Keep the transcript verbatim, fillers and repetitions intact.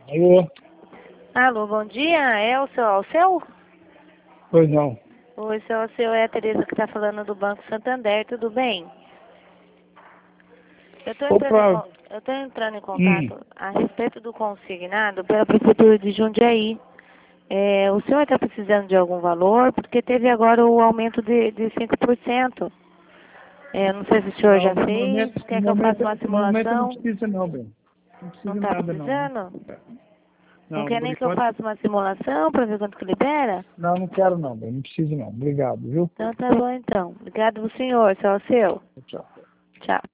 Alô? Alô, bom dia. É o seu Alceu? Pois não. Oi, seu Alceu, é a Tereza que está falando do Banco Santander, tudo bem? Eu estou entrando, em Opa! con- eu tô entrando em Hum. contato a respeito do consignado pela Prefeitura de Jundiaí. É, o senhor está precisando de algum valor? Porque teve agora o aumento de, de cinco por cento. É, não sei se o senhor Não, já no fez, momento, no quer que eu faça momento, uma no momento não simulação? precisa não, bem. Não Não precisa está nada não. precisando? Não Não, quer por nem que eu enquanto, faça uma simulação para ver quanto que libera? não, não quero não, bem. Não precisa não. Obrigado, viu? Então tá bom então. Obrigado ao senhor, seu Alceu. Tchau. Tchau.